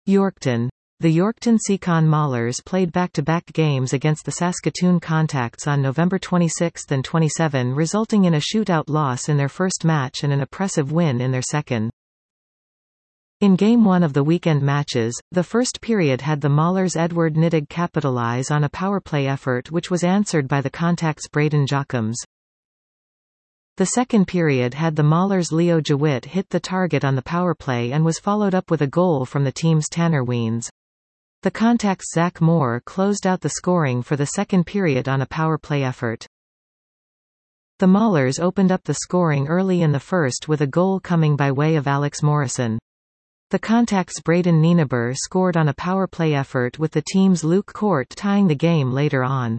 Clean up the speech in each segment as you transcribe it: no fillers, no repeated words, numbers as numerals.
Yorkton. The Yorkton Seacon Maulers played back-to-back games against the Saskatoon Contacts on November 26 and 27, resulting in a shootout loss in their first match and an impressive win in their second. In Game 1 of the weekend matches, the first period had the Maulers' Edward Nittig capitalize on a powerplay effort which was answered by the Contacts' Braden Jochums. The second period had the Maulers' Leo Jewitt hit the target on the powerplay and was followed up with a goal from the team's Tanner Weens. The Contacts' Zach Moore closed out the scoring for the second period on a powerplay effort. The Maulers opened up the scoring early in the first with a goal coming by way of Alex Morrison. The Contacts' Braden Nienaber scored on a power play effort with the team's Luke Court tying the game later on.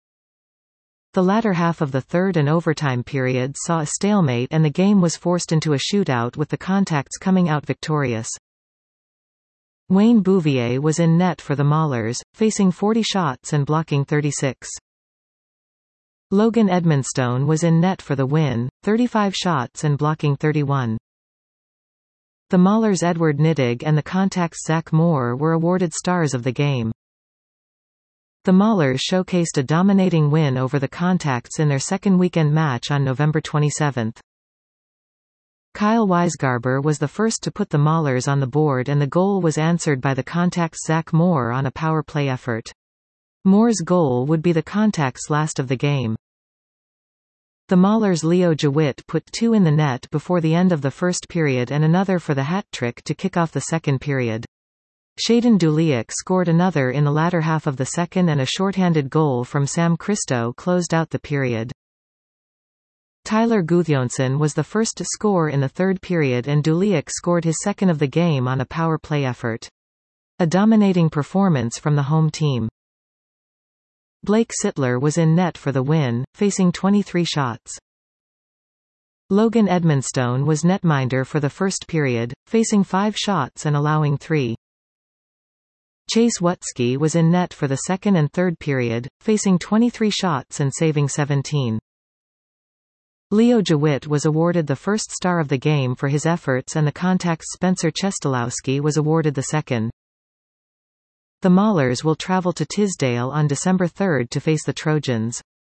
The latter half of the third and overtime period saw a stalemate and the game was forced into a shootout with the Contacts coming out victorious. Wayne Bouvier was in net for the Maulers, facing 40 shots and blocking 36. Logan Edmonstone was in net for the win, 35 shots and blocking 31. The Maulers' Edward Nittig and the Contacts' Zach Moore were awarded stars of the game. The Maulers showcased a dominating win over the Contacts in their second weekend match on November 27. Kyle Weisgarber was the first to put the Maulers on the board and the goal was answered by the Contacts' Zach Moore on a power play effort. Moore's goal would be the Contacts' last of the game. The Maulers' Leo Jewitt put 2 in the net before the end of the first period and another for the hat-trick to kick off the second period. Shaden Duliak scored another in the latter half of the second and a shorthanded goal from Sam Christo closed out the period. Tyler Gudjonsson was the first to score in the third period and Duliak scored his second of the game on a power play effort. A dominating performance from the home team. Blake Sittler was in net for the win, facing 23 shots. Logan Edmonstone was netminder for the first period, facing 5 shots and allowing 3. Chase Wutsky was in net for the second and third period, facing 23 shots and saving 17. Leo Jewitt was awarded the first star of the game for his efforts and the Contacts' Spencer Chestelowski was awarded the second. The Maulers will travel to Tisdale on December 3 to face the Trojans.